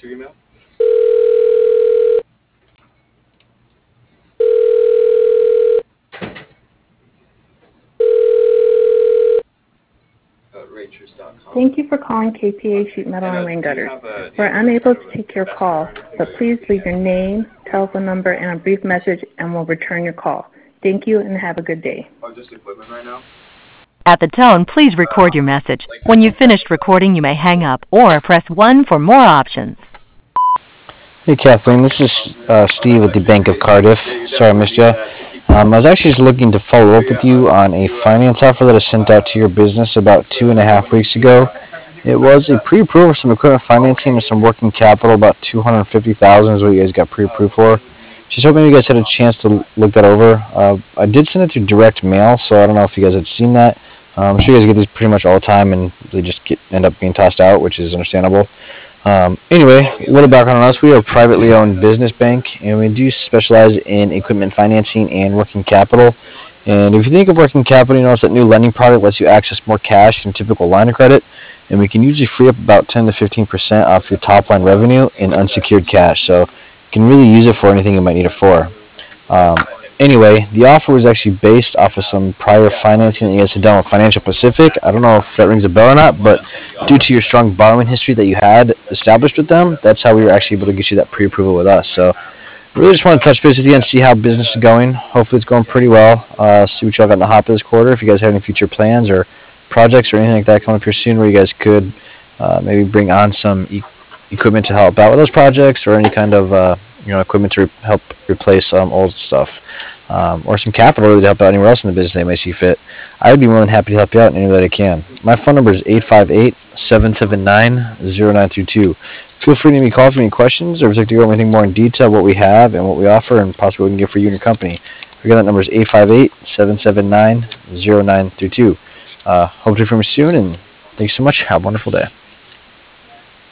your email? Rachers.com. Thank you for calling KPA Sheet Metal and Rain Gutters. We're unable to take your call, but please leave your name, telephone number, and a brief message, and we'll return your call. Thank you, and have a good day. Oh, just equipment right now? At the tone, please record your message. When you've finished recording, you may hang up or press 1 for more options. Hey Kathleen, this is Steve with the Bank of Cardiff. Sorry I missed you. I was actually just looking to follow up with you on a finance offer that I sent out to your business about 2.5 weeks ago. It was a pre-approval for some equipment financing and some working capital, about $250,000 is what you guys got pre-approved for. Just hoping you guys had a chance to look that over. I did send it through direct mail, so I don't know if you guys had seen that. I'm sure you guys get these pretty much all the time, and they just end up being tossed out, which is understandable. Anyway, a little background on us. We are a privately owned business bank, and we do specialize in equipment financing and working capital. And if you think of working capital, you notice that new lending product lets you access more cash than typical line of credit, and we can usually free up about 10 to 15% off your top line revenue in unsecured cash. So you can really use it for anything you might need it for. Anyway, the offer was actually based off of some prior financing that you guys had done with Financial Pacific. I don't know if that rings a bell or not, but due to your strong borrowing history that you had established with them, that's how we were actually able to get you that pre-approval with us. So really just want to touch base with you and see how business is going. Hopefully it's going pretty well. See what y'all got in the hopper this quarter. If you guys have any future plans or projects or anything like that coming up here soon where you guys could maybe bring on some equipment to help out with those projects, or any kind of equipment to help replace old stuff, or some capital really to help out anywhere else in the business they may see fit, I would be more than happy to help you out in any way that I can. My phone number is 858-779-0932. Feel free to give me a call if you have any questions, or if you'd like to go over anything more in detail, what we have and what we offer, and possibly what we can get for you and your company. Again, that number is 858-779-0932. Hope to hear from you soon, and thanks so much. Have a wonderful day.